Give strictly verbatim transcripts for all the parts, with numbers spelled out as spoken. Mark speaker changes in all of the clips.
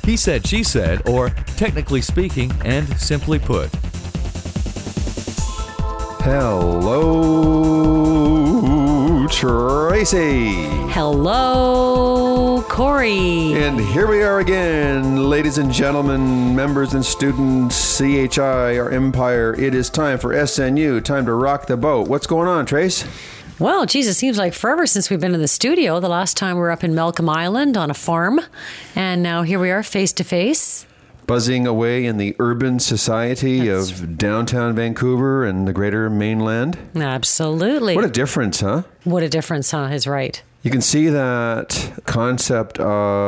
Speaker 1: He said, she said, or technically speaking and simply put.
Speaker 2: Hello, Tracy.
Speaker 3: Hello, Corey.
Speaker 2: And here we are again, ladies and gentlemen, members and students, C H I, our empire. It is time for S N U, time to rock the boat. What's going on, Trace?
Speaker 3: Well, geez, it seems like forever since we've been in the studio. The last time we were up in Malcolm Island on a farm. And now here we are face to face.
Speaker 2: Buzzing away in the urban society That's... of downtown Vancouver and the greater mainland.
Speaker 3: Absolutely.
Speaker 2: What a difference, huh?
Speaker 3: What a difference, huh? Is right.
Speaker 2: You can see that concept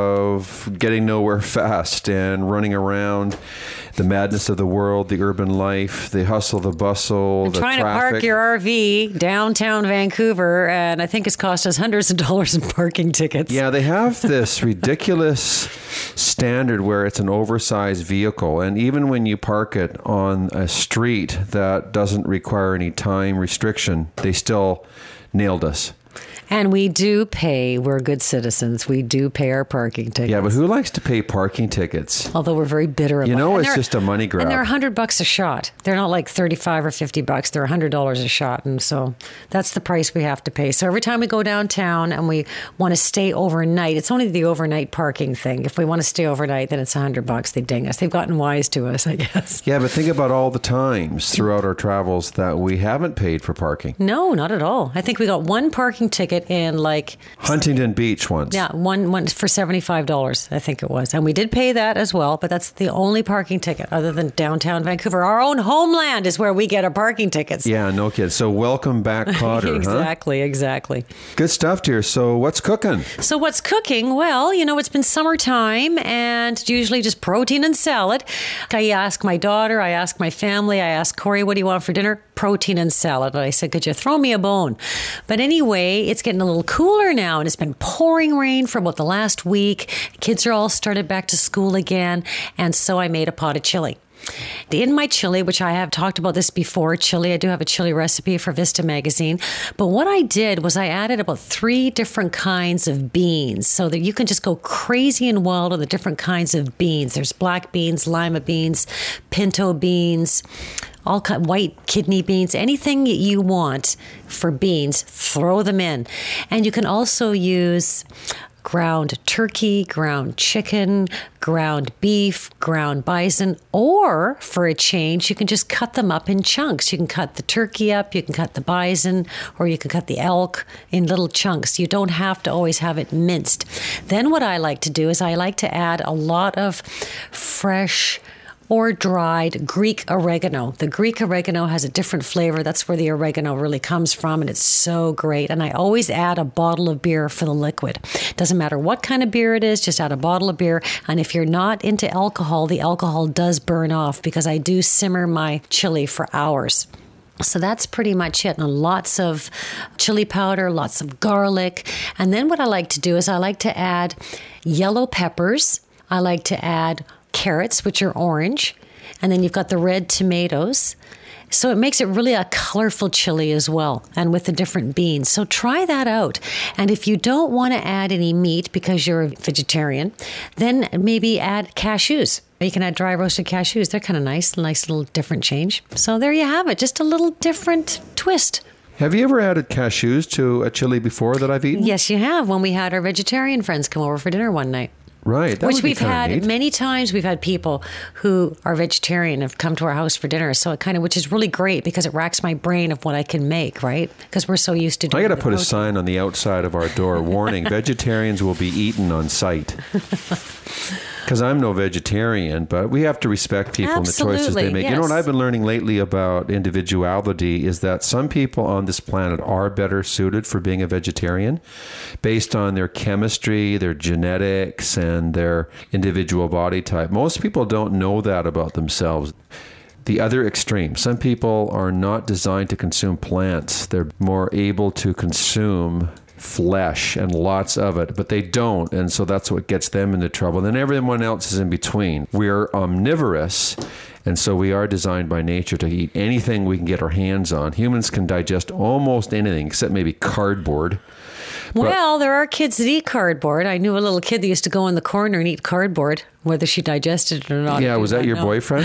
Speaker 2: of getting nowhere fast and running around, the madness of the world, the urban life, the hustle, the bustle,
Speaker 3: and
Speaker 2: the
Speaker 3: trying
Speaker 2: traffic.
Speaker 3: to park your R V downtown Vancouver, and I think it's cost us hundreds of dollars in parking tickets.
Speaker 2: Yeah, they have this ridiculous standard where it's an oversized vehicle, and even when you park it on a street that doesn't require any time restriction, they still nailed us.
Speaker 3: And we do pay. We're good citizens. We do pay our parking tickets.
Speaker 2: Yeah, but who likes to pay parking tickets?
Speaker 3: Although we're very bitter about it.
Speaker 2: You know, it's just a money grab.
Speaker 3: And they're a hundred bucks a shot. They're not like thirty-five or fifty bucks. They're a hundred dollars a shot. And so that's the price we have to pay. So every time we go downtown and we want to stay overnight, it's only the overnight parking thing. If we want to stay overnight, then it's a hundred bucks. They ding us. They've gotten wise to us, I guess.
Speaker 2: Yeah, but think about all the times throughout our travels that we haven't paid for parking.
Speaker 3: No, not at all. I think we got one parking ticket in like
Speaker 2: Huntington Beach once.
Speaker 3: Yeah, one one for seventy-five dollars, I think it was. And we did pay that as well, but that's the only parking ticket other than downtown Vancouver. Our own homeland is where we get our parking tickets.
Speaker 2: Yeah, no kidding. So welcome back, Cotter,
Speaker 3: exactly,
Speaker 2: huh?
Speaker 3: Exactly.
Speaker 2: Good stuff, dear. So what's cooking?
Speaker 3: So what's cooking? Well, you know, it's been summertime and it's usually just protein and salad. I ask my daughter, I ask my family, I ask Corey, what do you want for dinner? Protein and salad. And I said, could you throw me a bone? But anyway, it's getting a little cooler now and it's been pouring rain for about the last week. Kids are all started back to school again. And so I made a pot of chili. In my chili, which I have talked about this before, chili, I do have a chili recipe for Vista Magazine. But what I did was I added about three different kinds of beans so that you can just go crazy and wild on the different kinds of beans. There's black beans, lima beans, pinto beans, all kind, white kidney beans, anything that you want for beans, throw them in. And you can also use ground turkey, ground chicken, ground beef, ground bison, or for a change, you can just cut them up in chunks. You can cut the turkey up, you can cut the bison, or you can cut the elk in little chunks. You don't have to always have it minced. Then what I like to do is I like to add a lot of fresh or dried Greek oregano. The Greek oregano has a different flavor. That's where the oregano really comes from, and it's so great. And I always add a bottle of beer for the liquid. Doesn't matter what kind of beer it is, just add a bottle of beer. And if you're not into alcohol, the alcohol does burn off because I do simmer my chili for hours. So that's pretty much it. And lots of chili powder, lots of garlic. And then what I like to do is I like to add yellow peppers. I like to add carrots, which are orange, and then you've got the red tomatoes. So it makes it really a colorful chili as well, and with the different beans. So try that out. And if you don't want to add any meat because you're a vegetarian, then maybe add cashews. You can add dry roasted cashews. They're kind of nice, nice little different change. So there you have it, just a little different twist.
Speaker 2: Have you ever added cashews to a chili before that I've eaten?
Speaker 3: Yes, you have, when we had our vegetarian friends come over for dinner one night.
Speaker 2: Right. That
Speaker 3: Which
Speaker 2: would be
Speaker 3: we've
Speaker 2: kinda
Speaker 3: had
Speaker 2: neat.
Speaker 3: many times. We've had people who are vegetarian have come to our house for dinner. So it kind of, which is really great because it racks my brain of what I can make, right? Because we're so used to doing
Speaker 2: I got to put
Speaker 3: protein.
Speaker 2: a sign on the outside of our door, warning, vegetarians will be eaten on sight. Because I'm no vegetarian, but we have to respect people
Speaker 3: Absolutely,
Speaker 2: and the choices they make.
Speaker 3: yes.
Speaker 2: You know what I've been learning lately about individuality is that some people on this planet are better suited for being a vegetarian based on their chemistry, their genetics, and their individual body type. Most people don't know that about themselves. The other extreme, some people are not designed to consume plants. They're more able to consume flesh and lots of it, but they don't, and so that's what gets them into trouble. And then everyone else is in between. We're omnivorous, and so we are designed by nature to eat anything we can get our hands on. Humans can digest almost anything except maybe cardboard.
Speaker 3: Well, there are kids that eat cardboard. I knew a little kid that used to go in the corner and eat cardboard, whether she digested it or not.
Speaker 2: Yeah, was that your
Speaker 3: know.
Speaker 2: boyfriend?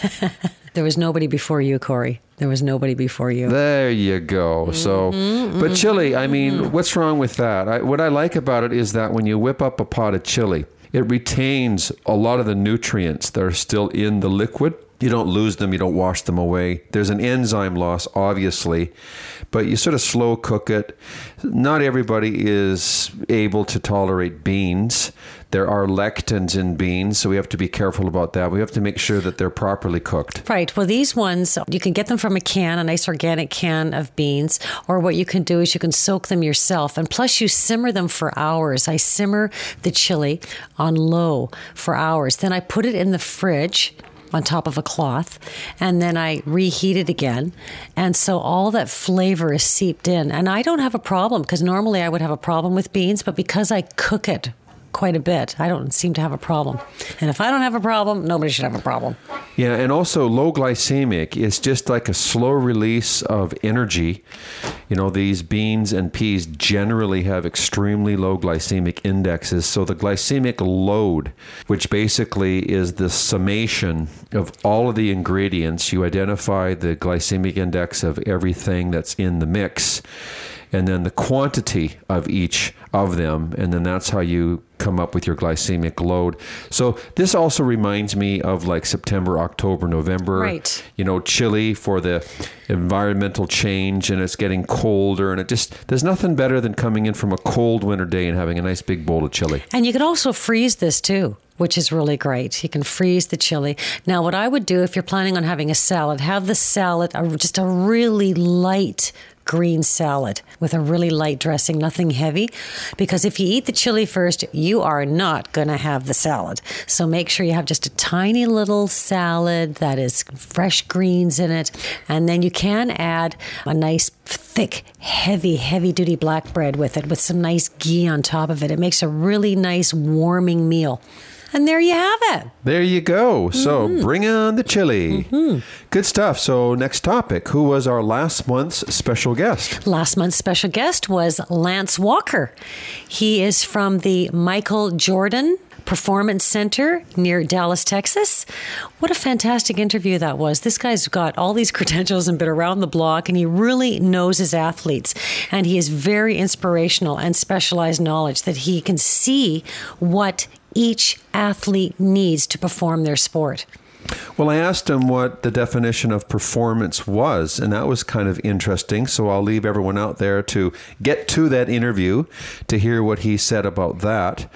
Speaker 3: There was nobody before you, Corey. There was nobody before you.
Speaker 2: There you go. So, mm-hmm, but chili, I mean, mm-hmm. what's wrong with that? I, what I like about it is that when you whip up a pot of chili, it retains a lot of the nutrients that are still in the liquid. You don't lose them. You don't wash them away. There's an enzyme loss, obviously, but you sort of slow cook it. Not everybody is able to tolerate beans. There are lectins in beans, so we have to be careful about that. We have to make sure that they're properly cooked.
Speaker 3: Right. Well, these ones, you can get them from a can, a nice organic can of beans, or what you can do is you can soak them yourself. And plus you simmer them for hours. I simmer the chili on low for hours. Then I put it in the fridge on top of a cloth, and then I reheat it again. And so all that flavor is seeped in. And I don't have a problem, because normally I would have a problem with beans, but because I cook it quite a bit, I don't seem to have a problem. And if I don't have a problem, nobody should have a problem.
Speaker 2: Yeah, and also low glycemic is just like a slow release of energy. You know, these beans and peas generally have extremely low glycemic indexes. So the glycemic load, which basically is the summation of all of the ingredients, you identify the glycemic index of everything that's in the mix, and then the quantity of each of them, and then that's how you come up with your glycemic load. So this also reminds me of like September, October, November.
Speaker 3: Right.
Speaker 2: You know, chili for the environmental change, and it's getting colder, and it just, there's nothing better than coming in from a cold winter day and having a nice big bowl of chili.
Speaker 3: And you can also freeze this too, which is really great. You can freeze the chili. Now, what I would do if you're planning on having a salad, have the salad, just a really light green salad with a really light dressing, nothing heavy, because if you eat the chili first, you are not going to have the salad. So make sure you have just a tiny little salad that is fresh greens in it, and then you can add a nice thick, heavy, heavy-duty black bread with it, with some nice ghee on top of it. It makes a really nice warming meal. And there you have it.
Speaker 2: There you go. So mm-hmm. bring on the chili.
Speaker 3: Mm-hmm.
Speaker 2: Good stuff. So next topic. Who was our last month's special guest?
Speaker 3: Last month's special guest was Lance Walker. He is from the Michael Jordan Performance Center near Dallas, Texas. What a fantastic interview that was. This guy's got all these credentials and been around the block, and he really knows his athletes. And he is very inspirational and specialized knowledge that he can see what each athlete needs to perform their sport.
Speaker 2: Well, I asked him what the definition of performance was, and that was kind of interesting. So I'll leave everyone out there to get to that interview to hear what he said about that.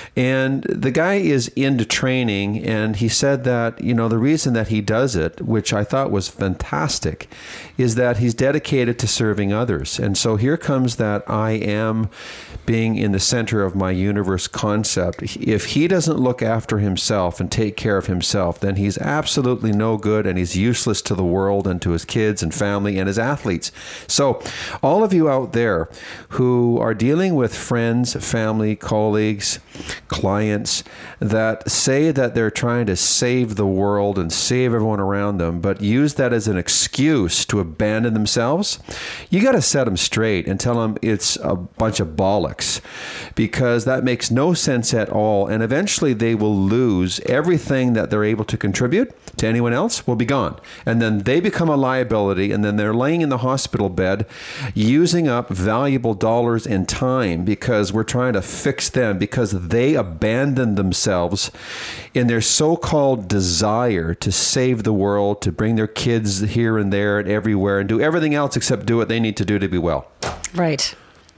Speaker 2: And the guy is into training, and he said that, you know, the reason that he does it, which I thought was fantastic, is that he's dedicated to serving others. And so here comes that I am being in the center of my universe concept. If he doesn't look after himself and take care of himself, then he's absolutely no good, and he's useless to the world and to his kids and family and his athletes. So all of you out there who are dealing with friends, family, colleagues, clients that say that they're trying to save the world and save everyone around them, but use that as an excuse to abandon themselves, you got to set them straight and tell them it's a bunch of bollocks, because that makes no sense at all. And eventually they will lose everything that they're able to contribute to anyone else will be gone. And then they become a liability, and then they're laying in the hospital bed using up valuable dollars and time because we're trying to fix them, because they abandoned themselves in their so-called desire to save the world, to bring their kids here and there and everywhere and do everything else except do what they need to do to be well.
Speaker 3: Right.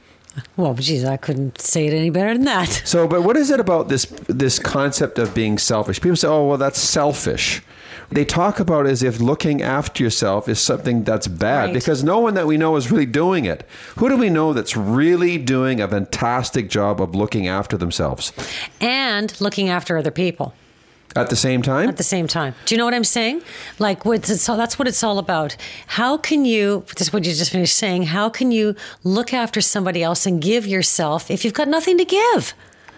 Speaker 3: Well, geez, I couldn't say it any better than that.
Speaker 2: So, but what is it about this this concept of being selfish? People say, oh, well, that's selfish. They talk about it as if looking after yourself is something that's bad, right, because no one that we know is really doing it. Who do we know that's really doing a fantastic job of looking after themselves?
Speaker 3: And looking after other people.
Speaker 2: At the same time?
Speaker 3: At the same time. Do you know what I'm saying? Like, what, so that's what it's all about. How can you, this is what you just finished saying, how can you look after somebody else and give yourself if you've got nothing to give?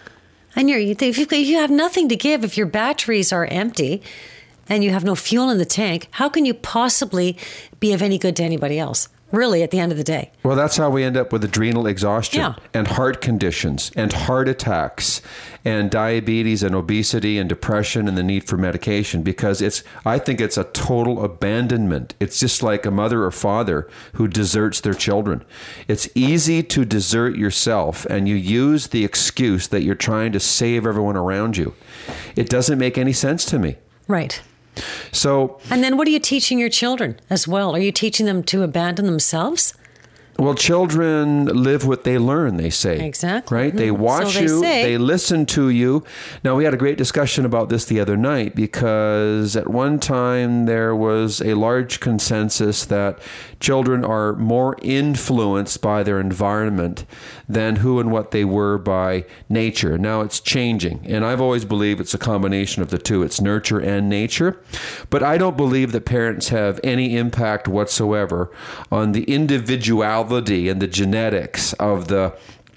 Speaker 3: And you're, if, you've, if you have nothing to give, if your batteries are empty and you have no fuel in the tank, how can you possibly be of any good to anybody else? really, at the end of the day.
Speaker 2: Well, that's how we end up with adrenal exhaustion
Speaker 3: Yeah.
Speaker 2: and heart conditions and heart attacks and diabetes and obesity and depression and the need for medication, because it's, I think it's a total abandonment. It's just like a mother or father who deserts their children. It's easy to desert yourself, and you use the excuse that you're trying to save everyone around you. It doesn't make any sense to me.
Speaker 3: Right.
Speaker 2: So,
Speaker 3: And then what are you teaching your children as well? Are you teaching them to abandon themselves?
Speaker 2: well, children live what they learn, they say.
Speaker 3: Exactly.
Speaker 2: Right? They
Speaker 3: Mhm.
Speaker 2: watch
Speaker 3: So they
Speaker 2: you,
Speaker 3: say.
Speaker 2: they listen to you. Now, we had a great discussion about this the other night, because at one time there was a large consensus that children are more influenced by their environment than who and what they were by nature. Now it's changing, and I've always believed it's a combination of the two. It's nurture and nature. But I don't believe that parents have any impact whatsoever on the individuality and the genetics of the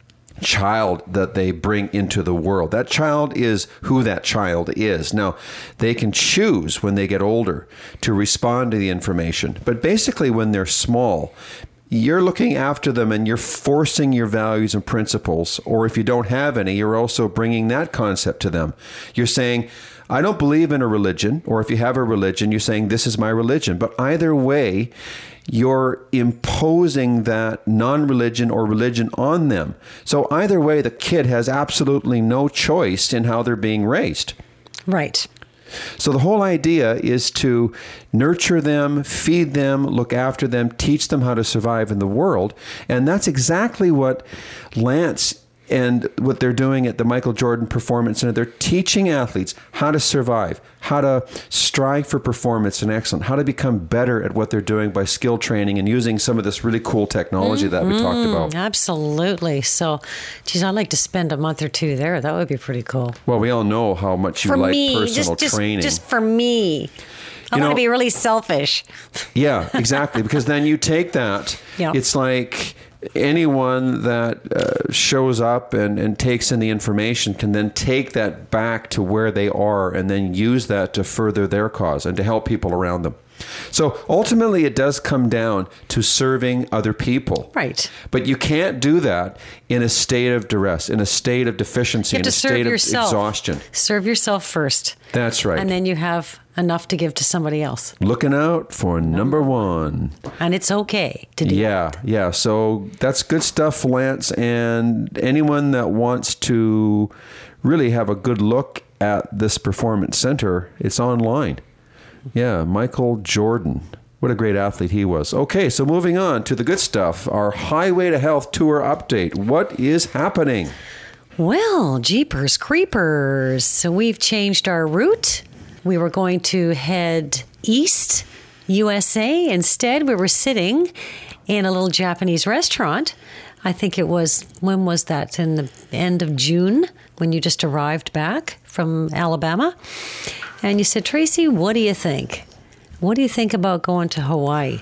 Speaker 2: child that they bring into the world. That child is who that child is. Now, they can choose when they get older to respond to the information. But basically, when they're small, you're looking after them and you're forcing your values and principles. Or if you don't have any, you're also bringing that concept to them. You're saying, I don't believe in a religion. Or if you have a religion, you're saying, this is my religion. But either way, you're imposing that non-religion or religion on them. So either way, the kid has absolutely no choice in how they're being raised.
Speaker 3: Right.
Speaker 2: So the whole idea is to nurture them, feed them, look after them, teach them how to survive in the world. And that's exactly what Lance and what they're doing at the Michael Jordan Performance Center. They're teaching athletes how to survive, how to strive for performance and excellence, how to become better at what they're doing by skill training and using some of this really cool technology mm-hmm. that we talked about.
Speaker 3: Absolutely. So, geez, I'd like to spend a month or two there. That would be pretty cool.
Speaker 2: Well, we all know how much you
Speaker 3: for
Speaker 2: like
Speaker 3: me,
Speaker 2: personal
Speaker 3: just,
Speaker 2: training.
Speaker 3: Just, just for me. I
Speaker 2: You
Speaker 3: want
Speaker 2: know-
Speaker 3: to be really selfish.
Speaker 2: Yeah, exactly. Because then you take that.
Speaker 3: Yeah.
Speaker 2: It's like anyone that uh, shows up and, and takes in the information can then take that back to where they are and then use that to further their cause and to help people around them. So ultimately, it does come down to serving other people.
Speaker 3: Right.
Speaker 2: But you can't do that in a state of duress, in a state of deficiency,
Speaker 3: You have
Speaker 2: in
Speaker 3: to
Speaker 2: a
Speaker 3: serve
Speaker 2: state of
Speaker 3: yourself.
Speaker 2: exhaustion.
Speaker 3: Serve yourself first.
Speaker 2: That's right.
Speaker 3: And then you have enough to give to somebody else.
Speaker 2: Looking out for number one.
Speaker 3: And it's okay to do
Speaker 2: Yeah,
Speaker 3: that.
Speaker 2: yeah. So that's good stuff, Lance. And anyone that wants to really have a good look at this performance center, it's online. Yeah, Michael Jordan. What a great athlete he was. Okay, so moving on to the good stuff. Our Highway to Health tour update. What is happening?
Speaker 3: Well, jeepers creepers. So we've changed our route. We were going to head east, U S A. Instead, we were sitting in a little Japanese restaurant. I think it was, when was that? In the end of June, when you just arrived back from Alabama. And you said, Tracy, what do you think? What do you think about going to Hawaii?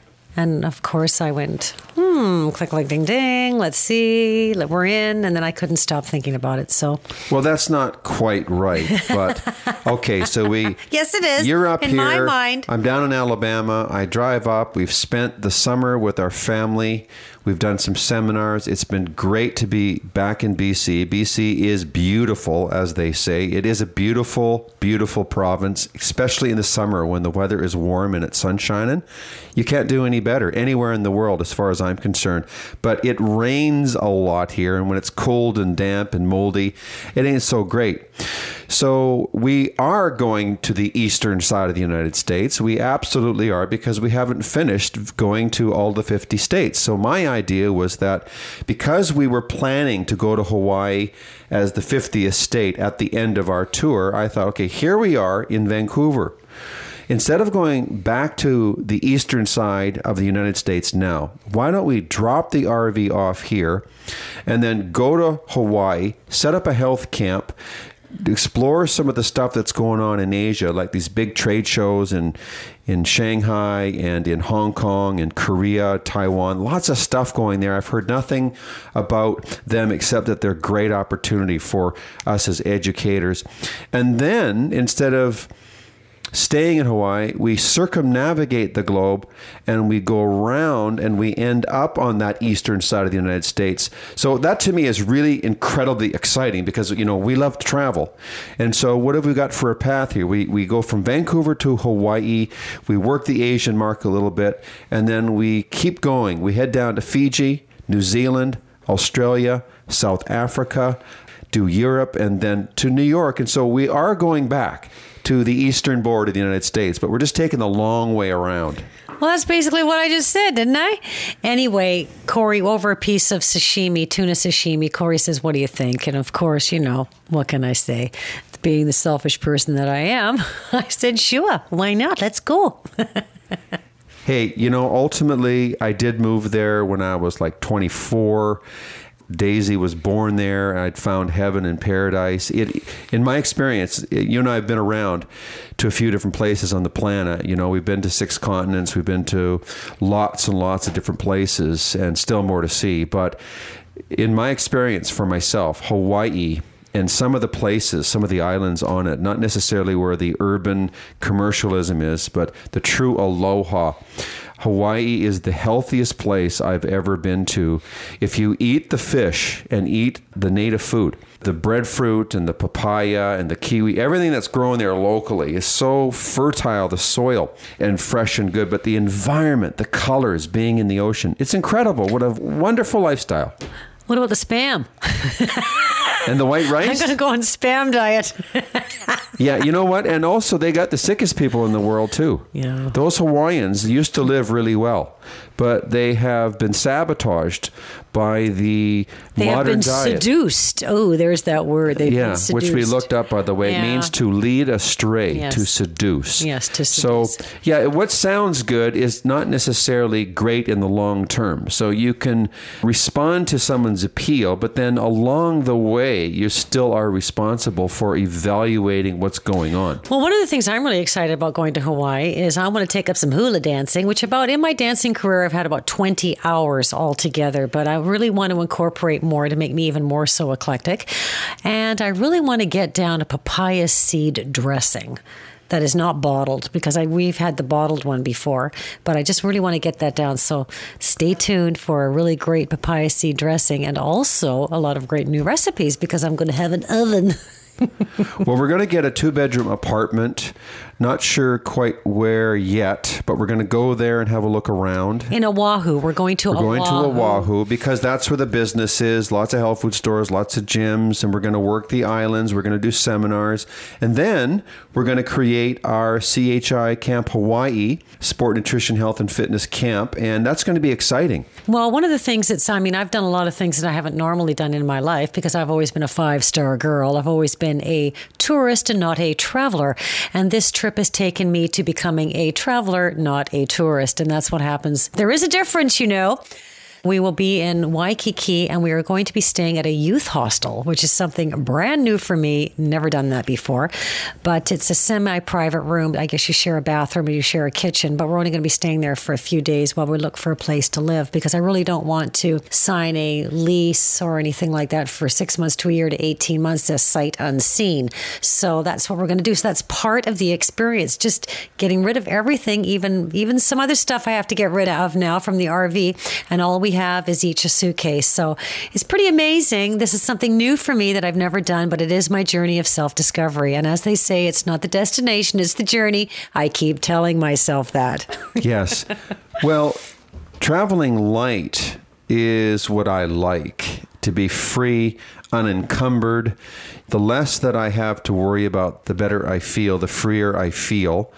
Speaker 3: And of course I went, hmm, click, click, ding, ding. Let's see. We're in. And then I couldn't stop thinking about it. So,
Speaker 2: Well, that's not quite right, but okay, so we...
Speaker 3: yes, it is.
Speaker 2: You're up
Speaker 3: in
Speaker 2: here.
Speaker 3: my mind.
Speaker 2: I'm down in Alabama. I drive up. We've spent the summer with our family. We've done some seminars. It's been great to be back in B C. B C is beautiful, as they say. It is a beautiful, beautiful province, especially in the summer when the weather is warm and it's sun shining. You can't do any better anywhere in the world as far as I'm concerned. But it rains a lot here, and when it's cold and damp and moldy, it ain't so great. So we are going to the eastern side of the United States. We absolutely are, because we haven't finished going to all the fifty states. So my idea was that because we were planning to go to Hawaii as the fiftieth state at the end of our tour, I thought, okay, here we are in Vancouver. Instead of going back to the eastern side of the United States now, why don't we drop the R V off here and then go to Hawaii, set up a health camp, explore some of the stuff that's going on in Asia, like these big trade shows in in Shanghai and in Hong Kong and Korea, Taiwan, lots of stuff going there. I've heard nothing about them except that they're a great opportunity for us as educators. And then instead of staying in Hawaii, we circumnavigate the globe and we go around and we end up on that eastern side of the United States. So that to me is really incredibly exciting because, you know, we love to travel. And so what have we got for a path here? We, we go from Vancouver to Hawaii, we work the Asian market a little bit, and then we keep going. We head down to Fiji, New Zealand, Australia, South Africa, do Europe, and then to New York. And so we are going back to the eastern border of the United States, but we're just taking the long way around.
Speaker 3: Well, that's basically what I just said, didn't I? Anyway, Corey, over a piece of sashimi, tuna sashimi, Corey says, what do you think? And of course, you know, what can I say? Being the selfish person that I am, I said, sure, why not? Let's go.
Speaker 2: Hey, you know, ultimately, I did move there when I was like twenty-four. Daisy was born there. I'd found heaven and paradise. It, in my experience, it, you and I have been around to a few different places on the planet. You know, we've been to six continents. We've been to lots and lots of different places and still more to see. But in my experience for myself, Hawaii and some of the places, some of the islands on it, not necessarily where the urban commercialism is, but the true aloha. Hawaii is the healthiest place I've ever been to. If you eat the fish and eat the native food, the breadfruit and the papaya and the kiwi, everything that's growing there locally is so fertile, the soil, and fresh and good. But the environment, the colors, being in the ocean, it's incredible. What a wonderful lifestyle.
Speaker 3: What about the Spam?
Speaker 2: And the white rice?
Speaker 3: I'm going to go on Spam diet.
Speaker 2: Yeah, you know what? And also, they got the sickest people in the world, too.
Speaker 3: Yeah.
Speaker 2: Those Hawaiians used to live really well, but they have been sabotaged by the
Speaker 3: they
Speaker 2: modern
Speaker 3: have been
Speaker 2: diet.
Speaker 3: seduced. Oh, there's that word. They've
Speaker 2: yeah,
Speaker 3: been seduced.
Speaker 2: which we looked up, by the way.
Speaker 3: Yeah.
Speaker 2: It means to lead astray,
Speaker 3: Yes.
Speaker 2: to seduce.
Speaker 3: Yes, to seduce.
Speaker 2: So, yeah, what sounds good is not necessarily great in the long term. So you can respond to someone's appeal, but then along the way, you still are responsible for evaluating what's going on.
Speaker 3: Well, one of the things I'm really excited about going to Hawaii is I want to take up some hula dancing, which about in my dancing career, I've had about twenty hours altogether, but I really want to incorporate more to make me even more so eclectic. And I really want to get down to papaya seed dressing that is not bottled, because I, we've had the bottled one before, but I just really want to get that down. So stay tuned for a really great papaya seed dressing and also a lot of great new recipes, because I'm going to have an oven.
Speaker 2: Well, we're going to get a two-bedroom apartment. Not sure quite where yet, but we're going to go there and have a look around.
Speaker 3: In Oahu. We're going to
Speaker 2: we're
Speaker 3: Oahu.
Speaker 2: We're going to Oahu because that's where the business is. Lots of health food stores, lots of gyms, and we're going to work the islands. We're going to do seminars. And then we're going to create our C H I Camp Hawaii, Sport, Nutrition, Health, and Fitness Camp. And that's going to be exciting.
Speaker 3: Well, one of the things that's, I mean, I've done a lot of things that I haven't normally done in my life because I've always been a five-star girl. I've always been a tourist and not a traveler. And this trip has taken me to becoming a traveler, not a tourist. And that's what happens. There is a difference, you know. We will be in Waikiki and we are going to be staying at a youth hostel, which is something brand new for me. Never done that before, but it's a semi-private room. I guess you share a bathroom or you share a kitchen, but we're only going to be staying there for a few days while we look for a place to live, because I really don't want to sign a lease or anything like that for six months to a year to eighteen months as sight unseen. So that's what we're going to do. So that's part of the experience, just getting rid of everything, even, even some other stuff I have to get rid of now from the R V, and all we have is each a suitcase. So it's pretty amazing. This is something new for me that I've never done, but it is my journey of self-discovery. And as they say, it's not the destination, it's the journey. I keep telling myself that.
Speaker 2: Yes. Well, traveling light is what I like. To be free, unencumbered. The less that I have to worry about, the better I feel, the freer I feel.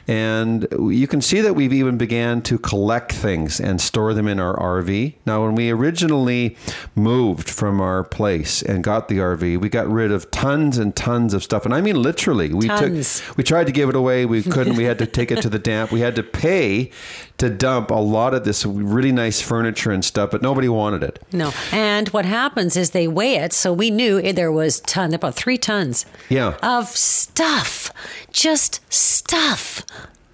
Speaker 2: And you can see that we've even began to collect things and store them in our R V. Now, when we originally moved from our place and got the R V, we got rid of tons and tons of stuff. And I mean, literally, we
Speaker 3: tons.
Speaker 2: took, we tried to give it away. We couldn't. We had to take it to the dump. We had to pay to dump a lot of this really nice furniture and stuff, but nobody wanted it.
Speaker 3: No. And what happens is they weigh it. So we knew there was ton, about three tons
Speaker 2: yeah.
Speaker 3: of stuff, just stuff.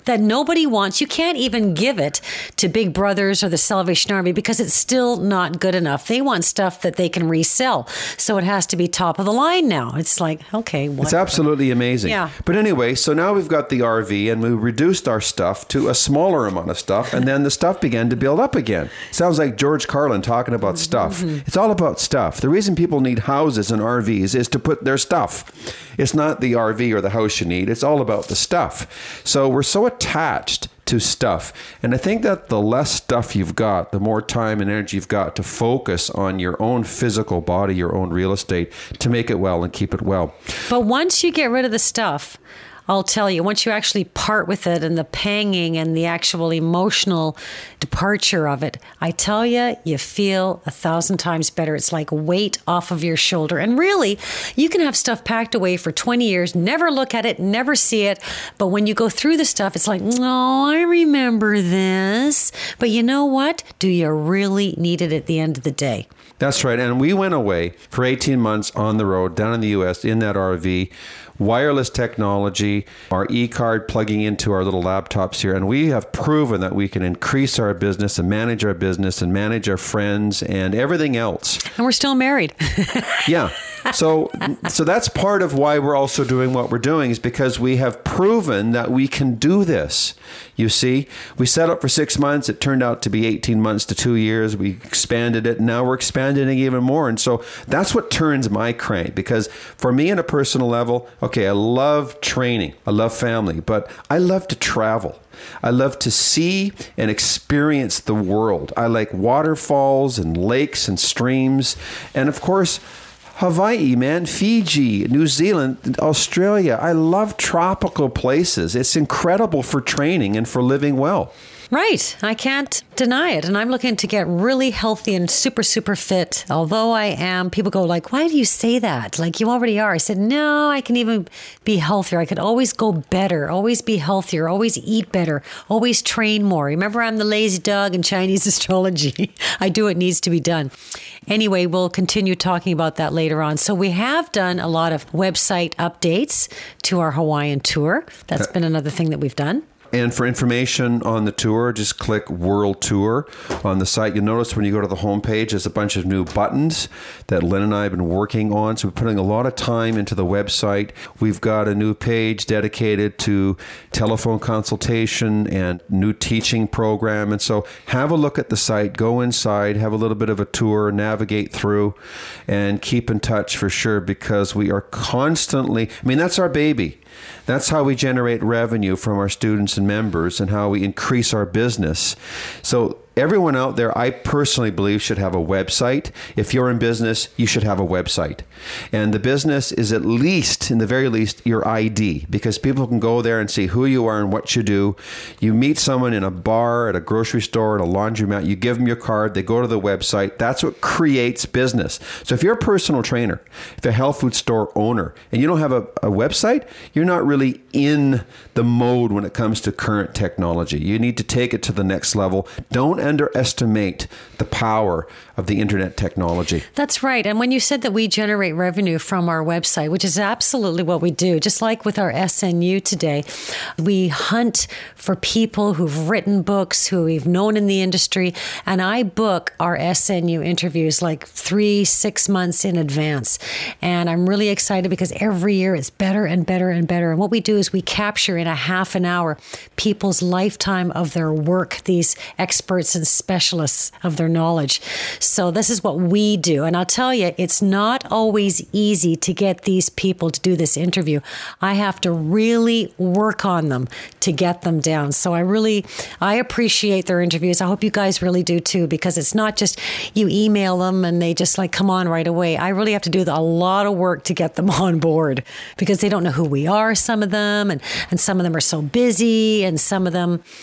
Speaker 3: that nobody wants. You can't even give it to Big Brothers or the Salvation Army because it's still not good enough. They want stuff that they can resell. So it has to be top of the line now. It's like, okay, what?
Speaker 2: It's absolutely amazing.
Speaker 3: Yeah.
Speaker 2: But anyway, so now we've got the R V and we reduced our stuff to a smaller amount of stuff, and then the stuff began to build up again. Sounds like George Carlin talking about stuff. Mm-hmm. It's all about stuff. The reason people need houses and R Vs is to put their stuff. It's not the R V or the house you need. It's all about the stuff. So we're so attached to stuff. And I think that the less stuff you've got, the more time and energy you've got to focus on your own physical body, your own real estate, to make it well and keep it well.
Speaker 3: But once you get rid of the stuff, I'll tell you, once you actually part with it and the panging and the actual emotional departure of it, I tell you, you feel a thousand times better. It's like weight off of your shoulder. And really, you can have stuff packed away for twenty years, never look at it, never see it. But when you go through the stuff, it's like, oh, I remember this. But you know what? Do you really need it at the end of the day?
Speaker 2: That's right. And we went away for eighteen months on the road down in the U S in that R V. Wireless technology, our e-card plugging into our little laptops here. And we have proven that we can increase our business and manage our business and manage our friends and everything else.
Speaker 3: And we're still married.
Speaker 2: Yeah. So so that's part of why we're also doing what we're doing, is because we have proven that we can do this. You see, we set up for six months. It turned out to be eighteen months to two years. We expanded it. And now we're expanding it even more. And so that's what turns my crank, because for me on a personal level, okay, I love training. I love family, but I love to travel. I love to see and experience the world. I like waterfalls and lakes and streams. And of course, Hawaii, man, Fiji, New Zealand, Australia. I love tropical places. It's incredible for training and for living well.
Speaker 3: Right. I can't deny it. And I'm looking to get really healthy and super, super fit. Although I am, people go like, why do you say that? Like you already are. I said, no, I can even be healthier. I could always go better, always be healthier, always eat better, always train more. Remember, I'm the lazy dog in Chinese astrology. I do what needs to be done. Anyway, we'll continue talking about that later on. So we have done a lot of website updates to our Hawaiian tour. That's been another thing that we've done.
Speaker 2: And for information on the tour, just click World Tour on the site. You'll notice when you go to the homepage, there's a bunch of new buttons that Lynn and I have been working on. So we're putting a lot of time into the website. We've got a new page dedicated to telephone consultation and new teaching program. And so have a look at the site, go inside, have a little bit of a tour, navigate through, and keep in touch for sure, because we are constantly, I mean, that's our baby. That's how we generate revenue from our students and members, and how we increase our business. So everyone out there, I personally believe, should have a website. If you're in business, you should have a website. And the business is at least, in the very least, your I D, because people can go there and see who you are and what you do. You meet someone in a bar, at a grocery store, at a laundromat, you give them your card, they go to the website. That's what creates business. So if you're a personal trainer, if you're a health food store owner, and you don't have a, a website, you're not really in the mode when it comes to current technology. You need to take it to the next level. Don't underestimate the power of the internet technology.
Speaker 3: That's right. And when you said that we generate revenue from our website, which is absolutely what we do, just like with our S N U today, we hunt for people who've written books, who we've known in the industry, and I book our S N U interviews like three, six months in advance. And I'm really excited because every year it's better and better and better. And what we do is we capture in a half an hour people's lifetime of their work, these experts and specialists of their knowledge. So this is what we do. And I'll tell you, it's not always easy to get these people to do this interview. I have to really work on them to get them down. So I really, I appreciate their interviews. I hope you guys really do too, because it's not just you email them and they just like come on right away. I really have to do a lot of work to get them on board, because they don't know who we are, some of them, and, and some of them are so busy, and some of them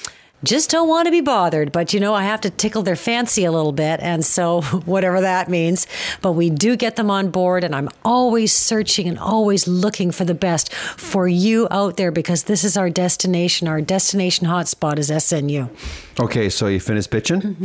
Speaker 3: just don't want to be bothered. But, you know, I have to tickle their fancy a little bit. And so whatever that means. But we do get them on board. And I'm always searching and always looking for the best for you out there, because this is our destination. Our destination hotspot is S N U.
Speaker 2: Okay, so you finished bitching?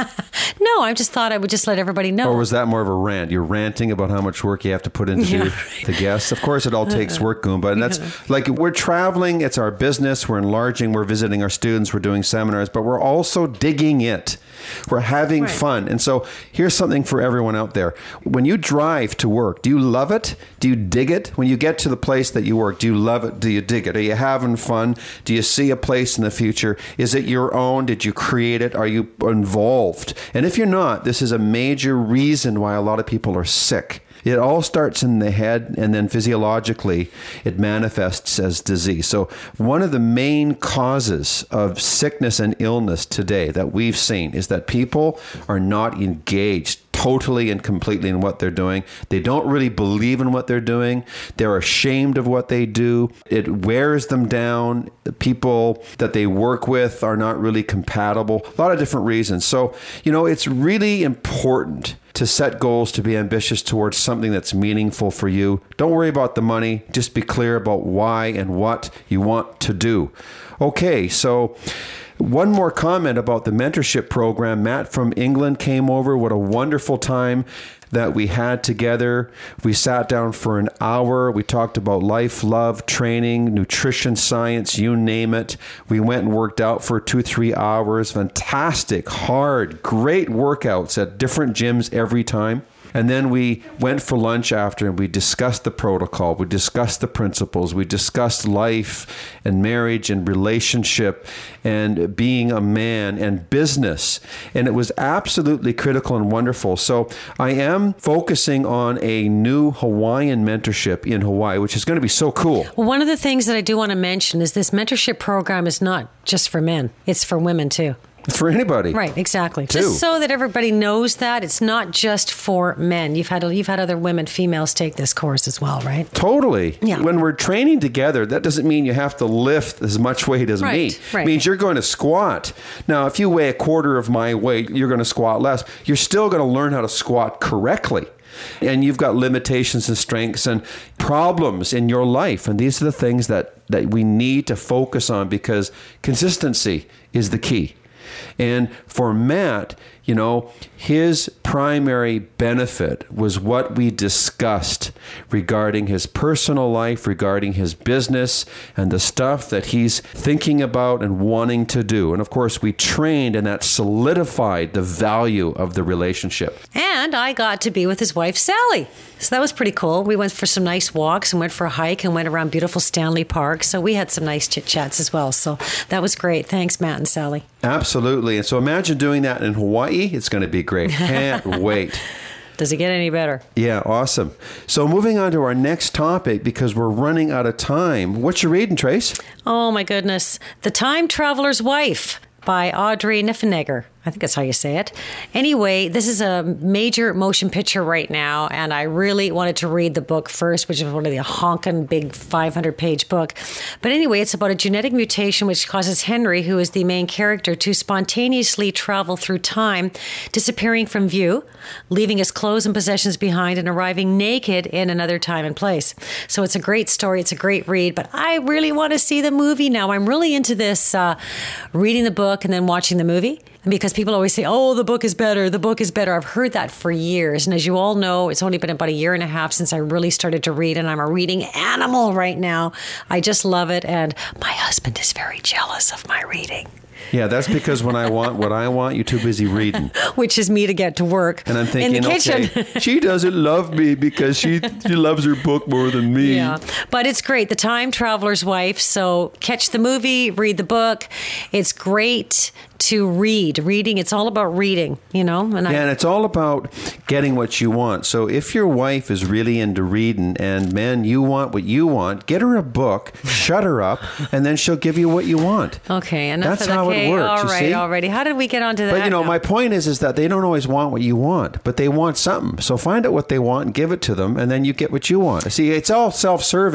Speaker 3: No, I just thought I would just let everybody know.
Speaker 2: Or was that more of a rant? You're ranting about how much work you have to put into
Speaker 3: Yeah.
Speaker 2: the guests. Of course, it all takes work, Goomba. And that's like, we're traveling. It's our business. We're enlarging. We're visiting our students. We're doing seminars. But we're also digging it. We're having
Speaker 3: Right.
Speaker 2: fun. And so here's something for everyone out there. When you drive to work, do you love it? Do you dig it? When you get to the place that you work, do you love it? Do you dig it? Are you having fun? Do you see a place in the future? Is it your own? Did you create it? Are you involved? And if you're not, this is a major reason why a lot of people are sick. It all starts in the head, and then physiologically it manifests as disease. So one of the main causes of sickness and illness today that we've seen is that people are not engaged totally and completely in what they're doing. They don't really believe in what they're doing. They're ashamed of what they do. It wears them down. The people that they work with are not really compatible. A lot of different reasons. So, you know, it's really important to set goals, to be ambitious towards something that's meaningful for you. Don't worry about the money. Just be clear about why and what you want to do. Okay, so one more comment about the mentorship program. Matt from England came over. What a wonderful time that we had together. We sat down for an hour. We talked about life, love, training, nutrition, science, you name it. We went and worked out for two, three hours. Fantastic, hard, great workouts at different gyms every time. And then we went for lunch after, and we discussed the protocol. We discussed the principles. We discussed life and marriage and relationship and being a man and business. And it was absolutely critical and wonderful. So I am focusing on a new Hawaiian mentorship in Hawaii, which is going to be so cool.
Speaker 3: Well, one of the things that I do want to mention is this mentorship program is not just for men. It's for women too.
Speaker 2: It's for anybody.
Speaker 3: Right, exactly.
Speaker 2: Too.
Speaker 3: Just so that everybody knows that it's not just for men. You've had you've had other women, females take this course as well, right?
Speaker 2: Totally.
Speaker 3: Yeah.
Speaker 2: When we're training together, that doesn't mean you have to lift as much weight as
Speaker 3: Right,
Speaker 2: me.
Speaker 3: right.
Speaker 2: It means you're going to squat. Now, if you weigh a quarter of my weight, you're going to squat less. You're still going to learn how to squat correctly. And you've got limitations and strengths and problems in your life. And these are the things that, that we need to focus on, because consistency is the key. And for Matt, you know, his primary benefit was what we discussed regarding his personal life, regarding his business, and the stuff that he's thinking about and wanting to do. And of course, we trained, and that solidified the value of the relationship.
Speaker 3: And I got to be with his wife, Sally. So that was pretty cool. We went for some nice walks and went for a hike and went around beautiful Stanley Park. So we had some nice chit chats as well. So that was great. Thanks, Matt and Sally.
Speaker 2: Absolutely. And so imagine doing that in Hawaii. It's going to be great. Can't wait.
Speaker 3: Does it get any better?
Speaker 2: Yeah, awesome. So moving on to our next topic, because we're running out of time. What you reading, Trace?
Speaker 3: Oh, my goodness. The Time Traveler's Wife by Audrey Niffenegger. I think that's how you say it. Anyway, this is a major motion picture right now, and I really wanted to read the book first, which is one of the honking big five hundred page book. But anyway, it's about a genetic mutation which causes Henry, who is the main character, to spontaneously travel through time, disappearing from view, leaving his clothes and possessions behind, and arriving naked in another time and place. So it's a great story. It's a great read, but I really want to see the movie now. I'm really into this, uh, reading the book and then watching the movie. Because people always say, oh, the book is better, the book is better. I've heard that for years. And as you all know, it's only been about a year and a half since I really started to read, and I'm a reading animal right now. I just love it. And my husband is very jealous of my reading.
Speaker 2: Yeah, that's because when I want what I want, you're too busy reading.
Speaker 3: Which is me to get to work
Speaker 2: And I'm thinking,
Speaker 3: in the kitchen.
Speaker 2: okay, she doesn't love me because she, she loves her book more than me.
Speaker 3: Yeah, but it's great. The Time Traveler's Wife. So catch the movie, read the book. It's great to read. Reading, it's all about reading, you know? And, I,
Speaker 2: Yeah, and it's all about getting what you want. So if your wife is really into reading and, man, you want what you want, get her a book, shut her up, and then she'll give you what you want.
Speaker 3: Okay, enough
Speaker 2: That's
Speaker 3: of that.
Speaker 2: how
Speaker 3: Okay,
Speaker 2: it works,
Speaker 3: all
Speaker 2: you
Speaker 3: right,
Speaker 2: see?
Speaker 3: already. How did we get onto that?
Speaker 2: But, you know,
Speaker 3: now?
Speaker 2: my point is is that they don't always want what you want, but they want something. So find out what they want and give it to them, and then you get what you want. See, it's all self-serving.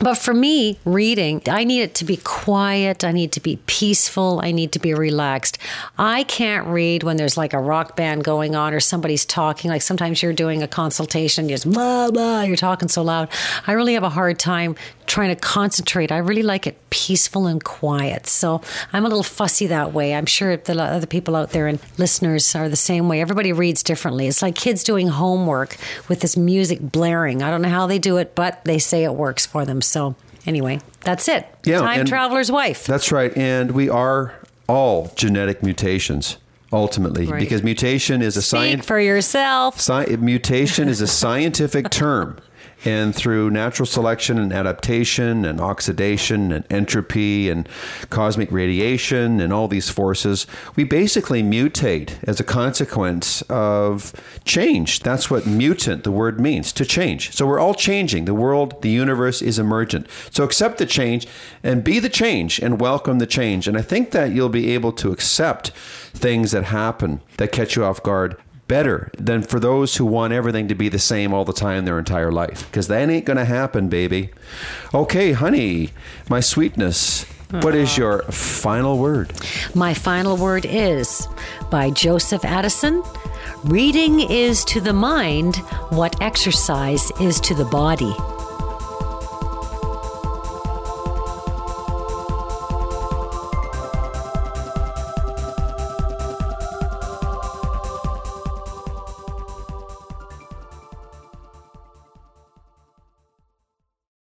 Speaker 3: But for me, reading, I need it to be quiet. I need to be peaceful. I need to be relaxed. I can't read when there's like a rock band going on or somebody's talking. Like sometimes you're doing a consultation, you're just blah, blah, you're talking so loud. I really have a hard time trying to concentrate. I really like it peaceful and quiet. So I'm a little fussy that way. I'm sure the other people out there and listeners are the same way. Everybody reads differently. It's like kids doing homework with this music blaring. I don't know how they do it, but they say it works for them. So anyway, that's it.
Speaker 2: Yeah,
Speaker 3: Time Traveler's Wife.
Speaker 2: That's right. And we are all genetic mutations, ultimately,
Speaker 3: Right.
Speaker 2: because mutation is a
Speaker 3: Speak
Speaker 2: science.
Speaker 3: for yourself.
Speaker 2: Sci- mutation is a scientific term. And through natural selection and adaptation and oxidation and entropy and cosmic radiation and all these forces, we basically mutate as a consequence of change. That's what mutant, the word means, to change. So we're all changing. The world, the universe is emergent. So accept the change and be the change and welcome the change. And I think that you'll be able to accept things that happen that catch you off guard better than for those who want everything to be the same all the time their entire life. Because that ain't going to happen, baby. Okay, honey, my sweetness, what is your final word?
Speaker 3: My final word is by Joseph Addison. Reading is to the mind what exercise is to the body.